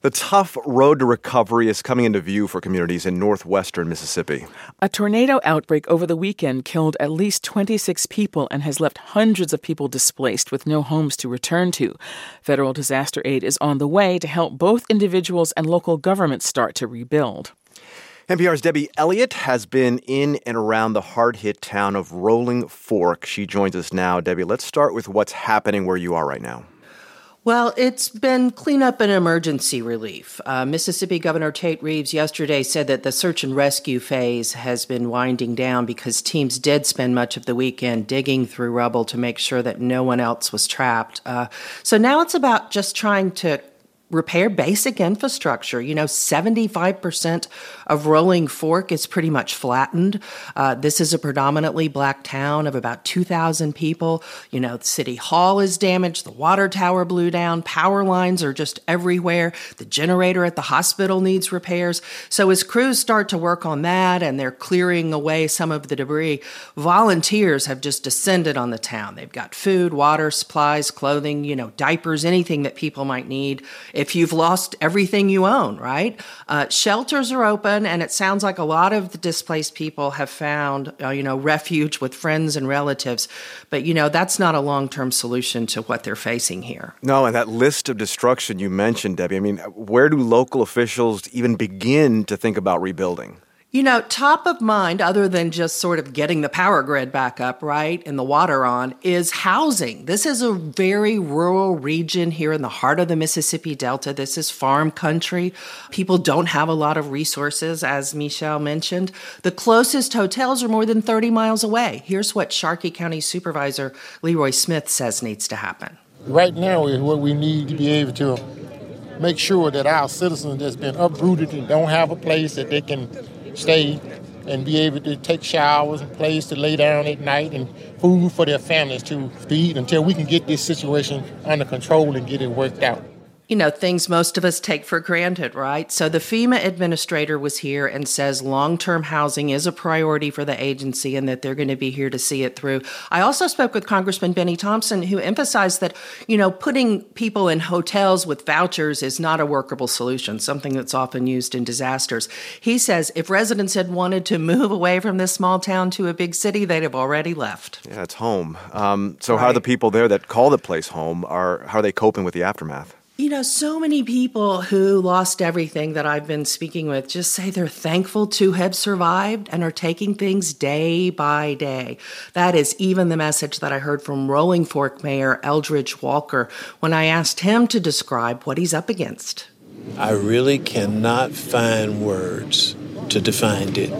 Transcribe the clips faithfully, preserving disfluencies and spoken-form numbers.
The tough road to recovery is coming into view for communities in northwestern Mississippi. A tornado outbreak over the weekend killed at least twenty-six people and has left hundreds of people displaced with no homes to return to. Federal disaster aid is on the way to help both individuals and local governments start to rebuild. N P R's Debbie Elliott has been in and around the hard-hit town of Rolling Fork. She joins us now. Debbie, let's start with what's happening where you are right now. Well, it's been cleanup and emergency relief. Uh, Mississippi Governor Tate Reeves yesterday said that the search and rescue phase has been winding down because teams did spend much of the weekend digging through rubble to make sure that no one else was trapped. Uh, so now it's about just trying to repair basic infrastructure. You know, seventy-five percent of Rolling Fork is pretty much flattened. Uh, this is a predominantly black town of about two thousand people. You know, the city hall is damaged. The water tower blew down. Power lines are just everywhere. The generator at the hospital needs repairs. So as crews start to work on that and they're clearing away some of the debris, volunteers have just descended on the town. They've got food, water, supplies, clothing, you know, diapers, anything that people might need if you've lost everything you own, right? Uh, shelters are open, and it sounds like a lot of the displaced people have found, uh, you know, refuge with friends and relatives. But, you know, that's not a long-term solution to what they're facing here. No, and that list of destruction you mentioned, Debbie, I mean, where do local officials even begin to think about rebuilding? You know, top of mind, other than just sort of getting the power grid back up, right, and the water on, is housing. This is a very rural region here in the heart of the Mississippi Delta. This is farm country. People don't have a lot of resources, as Michelle mentioned. The closest hotels are more than thirty miles away. Here's what Sharkey County Supervisor Leroy Smith says needs to happen. Right now is what we need to be able to make sure that our citizens that's been uprooted and don't have a place that they can stay and be able to take showers and place to lay down at night and food for their families to, to eat until we can get this situation under control and get it worked out. You know, things most of us take for granted, right? So the FEMA administrator was here and says long-term housing is a priority for the agency and that they're going to be here to see it through. I also spoke with Congressman Benny Thompson, who emphasized that, you know, putting people in hotels with vouchers is not a workable solution, something that's often used in disasters. He says if residents had wanted to move away from this small town to a big city, they'd have already left. Yeah, it's home. Um, so Right. how are the people there that call the place home, are how are they coping with the aftermath? You know, so many people who lost everything that I've been speaking with just say they're thankful to have survived and are taking things day by day. That is even the message that I heard from Rolling Fork Mayor Eldridge Walker when I asked him to describe what he's up against. I really cannot find words to define it.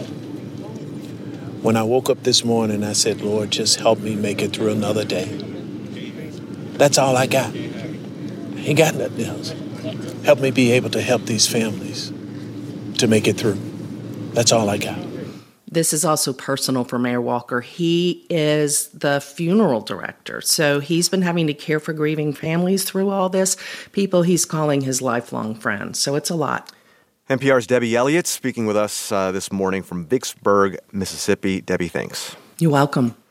When I woke up this morning, I said, Lord, just help me make it through another day. That's all I got. Ain't got nothing else. Help me be able to help these families to make it through. That's all I got. This is also personal for Mayor Walker. He is the funeral director, so he's been having to care for grieving families through all this, people he's calling his lifelong friends. So it's a lot. N P R's Debbie Elliott speaking with us uh, this morning from Vicksburg, Mississippi. Debbie, thanks. You're welcome.